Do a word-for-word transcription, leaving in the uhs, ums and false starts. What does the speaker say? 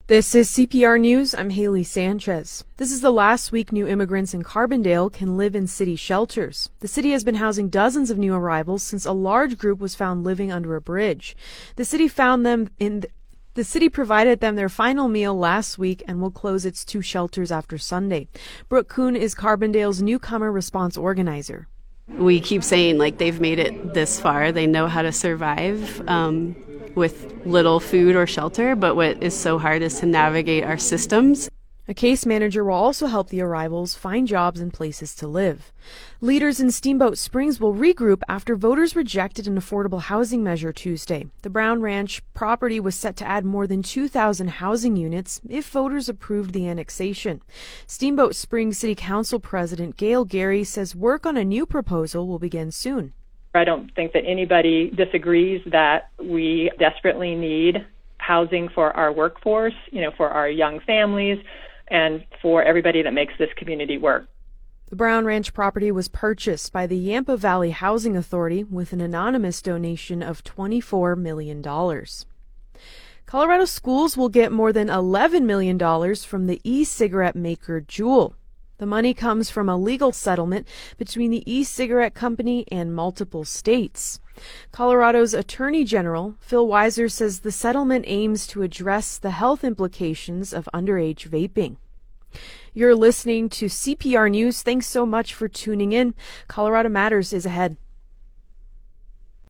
This is C P R News. I'm Haley Sanchez. This is the last week new immigrants in Carbondale can live in city shelters. The city has been housing dozens of new arrivals since a large group was found living under a bridge. The city found them in th- the city provided them their final meal last week and will close its two shelters after Sunday. Brooke Kuhn is Carbondale's newcomer response organizer. We keep saying, like, they've made it this far. They know how to survive um, with little food or shelter, but what is so hard is to navigate our systems. A case manager will also help the arrivals find jobs and places to live. Leaders in Steamboat Springs will regroup after voters rejected an affordable housing measure Tuesday. The Brown Ranch property was set to add more than two thousand housing units if voters approved the annexation. Steamboat Springs City Council President Gail Gary says work on a new proposal will begin soon. I don't think that anybody disagrees that we desperately need housing for our workforce, you know, for our young families, and for everybody that makes this community work. The Brown Ranch property was purchased by the Yampa Valley Housing Authority with an anonymous donation of twenty-four million dollars. Colorado schools will get more than eleven million dollars from the e-cigarette maker Juul. The money comes from a legal settlement between the e-cigarette company and multiple states. Colorado's Attorney General, Phil Weiser, says the settlement aims to address the health implications of underage vaping. You're listening to C P R News. Thanks so much for tuning in. Colorado Matters is ahead.